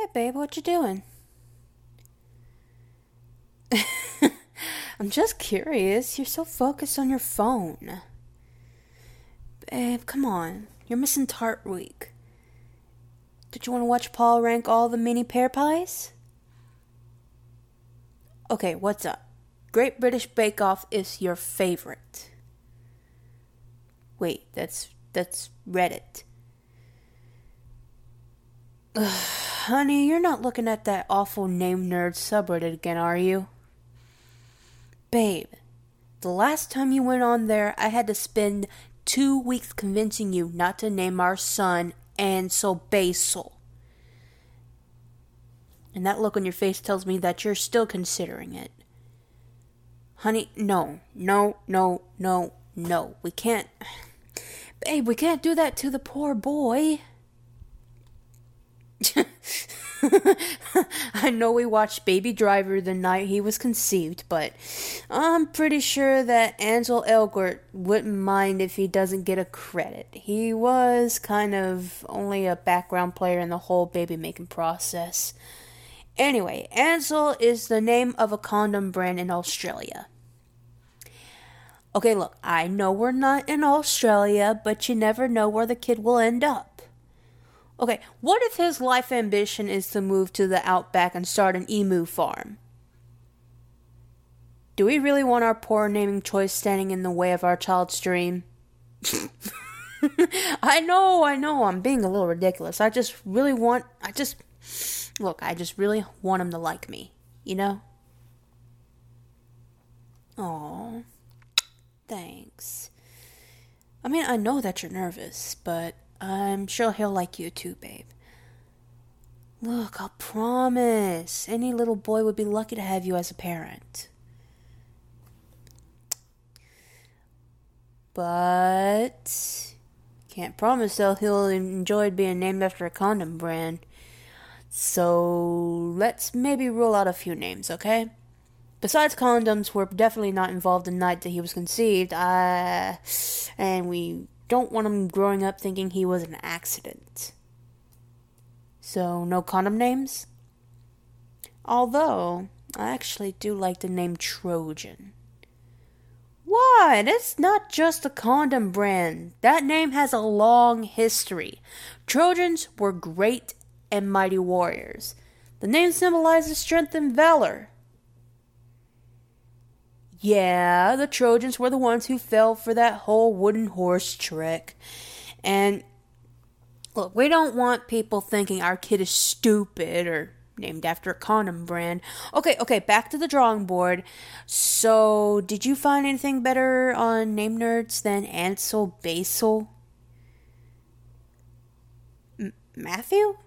babe, what you doing? I'm just curious. You're so focused on your phone. Babe, come on. You're missing Tart Week. Did you want to watch Paul rank all the mini pear pies? Okay, what's up? Great British Bake Off is your favorite. Wait, that's Reddit. Ugh, honey, you're not looking at that awful Name Nerd subreddit again, are you? Babe, the last time you went on there, I had to spend 2 weeks convincing you not to name our son Ansel Basil. And that look on your face tells me that you're still considering it. Honey, no. We can't... Babe, we can't do that to the poor boy. I know we watched Baby Driver the night he was conceived, but I'm pretty sure that Ansel Elgort wouldn't mind if he doesn't get a credit. He was kind of only a background player in the whole baby-making process. Anyway, Ansel is the name of a condom brand in Australia. Okay, look, I know we're not in Australia, but you never know where the kid will end up. Okay, what if his life ambition is to move to the outback and start an emu farm? Do we really want our poor naming choice standing in the way of our child's dream? I know, I'm being a little ridiculous. I just really want him to like me, you know? Aw, thanks. I mean, I know that you're nervous, but I'm sure he'll like you too, babe. Look, I'll promise. Any little boy would be lucky to have you as a parent. But can't promise though he'll enjoy being named after a condom brand. So let's maybe rule out a few names, okay? Besides condoms, we're definitely not involved the night that he was conceived. And we don't want him growing up thinking he was an accident. So, no condom names? Although, I actually do like the name Trojan. What? It's not just a condom brand. That name has a long history. Trojans were great and mighty warriors. The name symbolizes strength and valor. Yeah, the Trojans were the ones who fell for that whole wooden horse trick. And look, we don't want people thinking our kid is stupid or named after a condom brand. Okay, back to the drawing board. So, did you find anything better on Name Nerds than Ansel Basil? Matthew?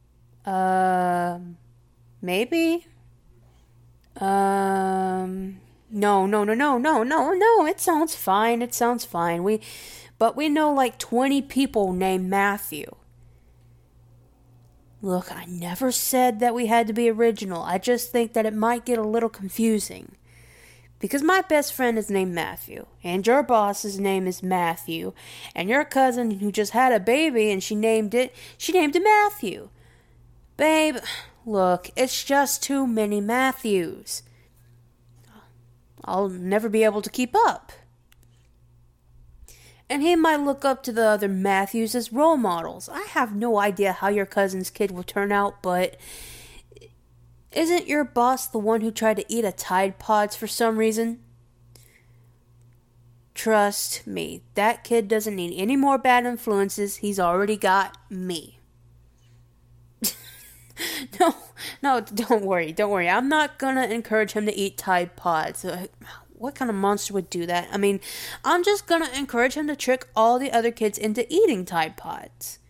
Maybe? No, it sounds fine. But we know like 20 people named Matthew. Look, I never said that we had to be original. I just think that it might get a little confusing. Because my best friend is named Matthew, and your boss's name is Matthew, and your cousin who just had a baby and she named him Matthew. Babe, look, it's just too many Matthews. I'll never be able to keep up. And he might look up to the other Matthews as role models. I have no idea how your cousin's kid will turn out, but isn't your boss the one who tried to eat a Tide Pods for some reason? Trust me, that kid doesn't need any more bad influences. He's already got me. No, don't worry. I'm not gonna encourage him to eat Tide Pods. What kind of monster would do that? I mean, I'm just gonna encourage him to trick all the other kids into eating Tide Pods.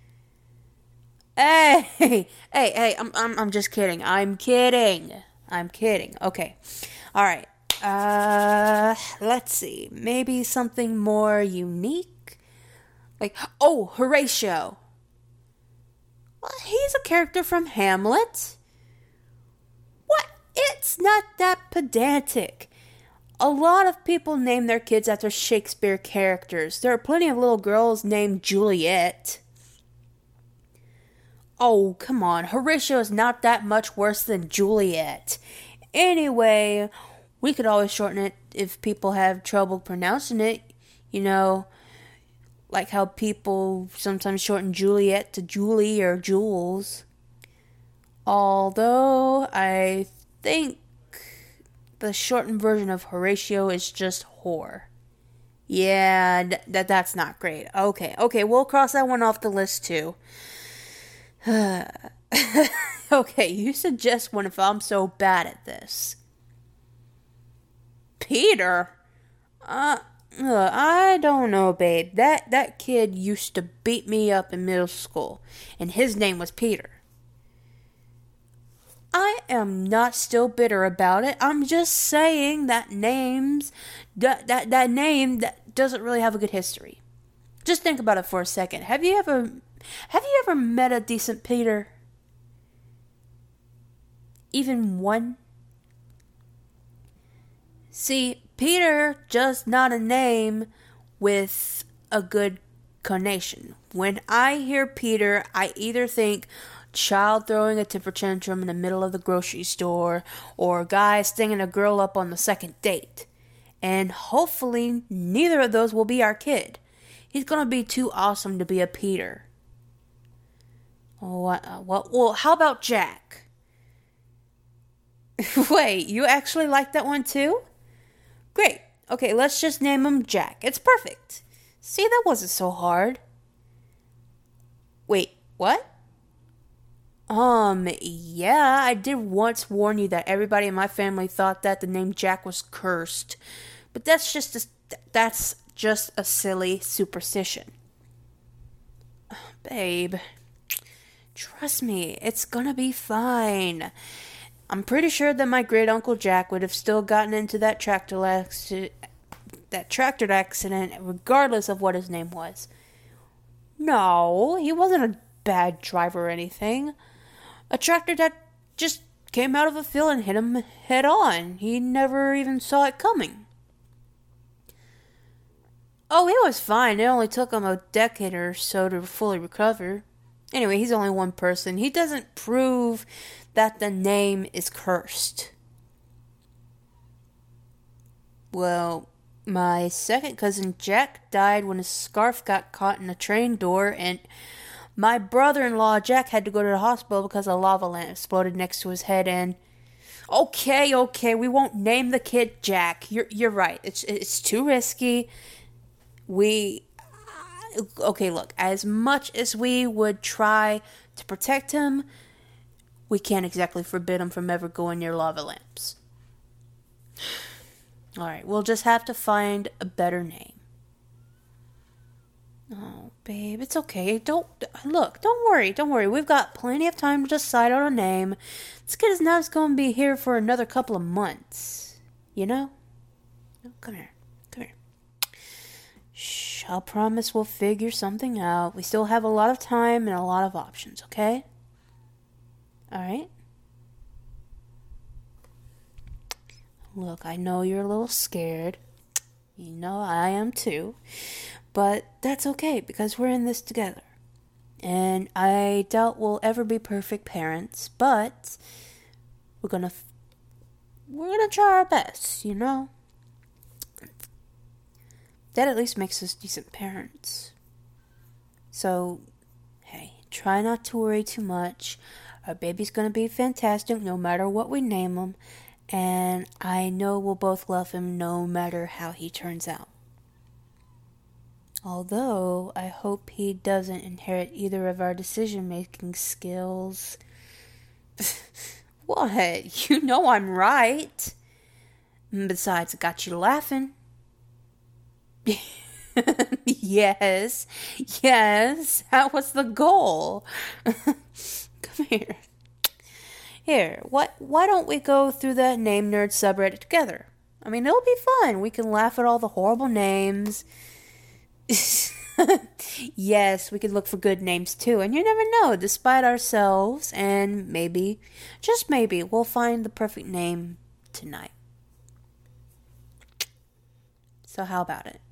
Hey, I'm just kidding. I'm kidding. Okay. Alright. Let's see. Maybe something more unique? Like, Horatio. Well, he's a character from Hamlet. What? It's not that pedantic. A lot of people name their kids after Shakespeare characters. There are plenty of little girls named Juliet. Oh, come on. Horatio is not that much worse than Juliet. Anyway, we could always shorten it if people have trouble pronouncing it. You know, like how people sometimes shorten Juliet to Julie or Jules. Although, I think the shortened version of Horatio is just whore. Yeah, that's not great. Okay, we'll cross that one off the list too. Okay, you suggest one if I'm so bad at this. Peter? I don't know, babe. That kid used to beat me up in middle school, and his name was Peter. I am not still bitter about it. I'm just saying that name that doesn't really have a good history. Just think about it for a second. Have you ever met a decent Peter? Even one? See, Peter just not a name with a good connotation. When I hear Peter, I either think child throwing a temper tantrum in the middle of the grocery store, or a guy stinging a girl up on the second date. And hopefully neither of those will be our kid. He's gonna be too awesome to be a Peter. Well, how about Jack? Wait, you actually like that one too? Great. Okay, let's just name him Jack. It's perfect. See, that wasn't so hard. Wait, what? Yeah, I did once warn you that everybody in my family thought that the name Jack was cursed. But that's just a silly superstition. Babe, trust me, it's gonna be fine. I'm pretty sure that my great uncle Jack would have still gotten into that tractor accident regardless of what his name was. No, he wasn't a bad driver or anything. A tractor that just came out of a field and hit him head on. He never even saw it coming. Oh, he was fine. It only took him a decade or so to fully recover. Anyway, he's only one person. He doesn't prove that the name is cursed. Well, my second cousin Jack died when his scarf got caught in a train door, and my brother-in-law Jack had to go to the hospital because a lava lamp exploded next to his head. And okay, we won't name the kid Jack. You're right. It's too risky. Look, as much as we would try to protect him, we can't exactly forbid him from ever going near lava lamps. Alright, we'll just have to find a better name. Oh, babe, it's okay. Don't worry. We've got plenty of time to decide on a name. This kid is not going to be here for another couple of months. You know? Come here. Shh, I'll promise we'll figure something out. We still have a lot of time and a lot of options, okay? Alright? Look, I know you're a little scared. You know I am too. But that's okay, because we're in this together. And I doubt we'll ever be perfect parents, but we're gonna try our best, you know? That at least makes us decent parents. So, hey, try not to worry too much. Our baby's gonna be fantastic no matter what we name him, and I know we'll both love him no matter how he turns out. Although, I hope he doesn't inherit either of our decision-making skills. What? You know I'm right. Besides, it got you laughing. Yes, that was the goal. Come here. Why don't we go through the Name Nerd subreddit together? I mean, it'll be fun. We can laugh at all the horrible names. Yes, we could look for good names too, and you never know, despite ourselves, and maybe, just maybe, we'll find the perfect name tonight. So how about it?